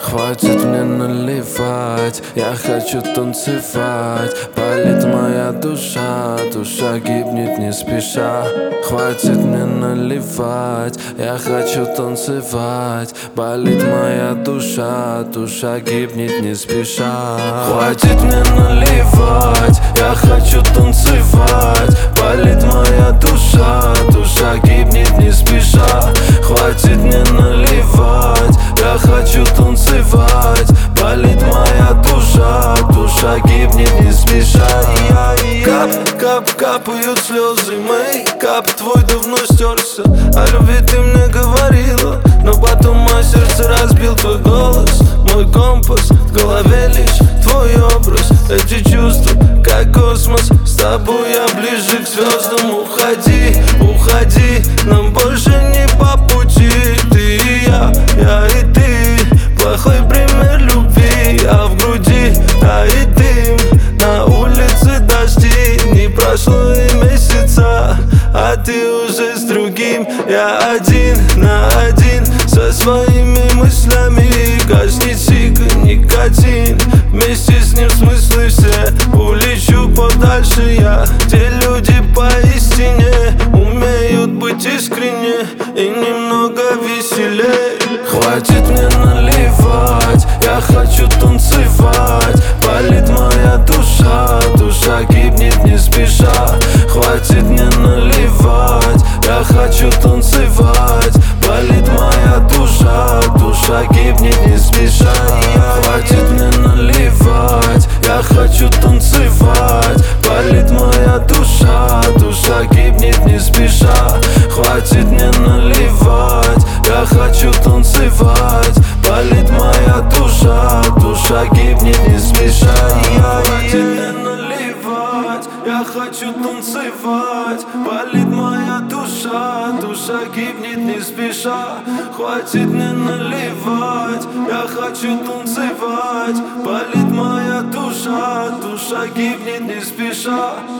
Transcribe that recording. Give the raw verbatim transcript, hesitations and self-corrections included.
Хватит мне наливать, я хочу танцевать. Болит моя душа, душа гибнет не спеша. Хватит мне наливать, я хочу танцевать. Болит моя душа, душа гибнет не спеша. Хватит мне наливать, я хочу танцевать. Болит моя душа, душа гибнет не спеша. Хватит мне наливать, я хочу танцевать. Болит моя душа, душа гибнет не спеша. Кап, кап, капают слезы мои. Кап твой давно стерся. О любви ты мне говорила, но потом мое сердце разбил твой голос. Мой компас, в голове лишь твой образ. Эти чувства, как космос, с тобой я ближе к звездам. Уходи, уходи, нам больше не по пути. Ты и я, я и ты. Плохой пример любви, а в груди тает дым. На улице дожди, не прошло и месяца, а ты уже с другим. Я один на один со своими мыслями. Гаснет сига, никотин. Вместе с ним смыслы все. Улечу подальше я, где люди поистине умеют быть искренне и немного веселее. Хватит мне наливать, я хочу танцевать. Болит моя душа, душа гибнет не спеша. Хватит мне наливать, я хочу танцевать. Болит моя душа, душа гибнет не спеша. Хватит мне наливать, я хочу танцевать. Болит моя душа, душа гибнет не спеша. Хватит мне наливать, я хочу танцевать. Болит моя душа, душа гибнет не спеша. Хватит мне наливать, я хочу танцевать. Болит моя душа, душа гибнет не спеша. Хватит мне наливать, я хочу танцевать. Болит моя душа, душа гибнет не спеша.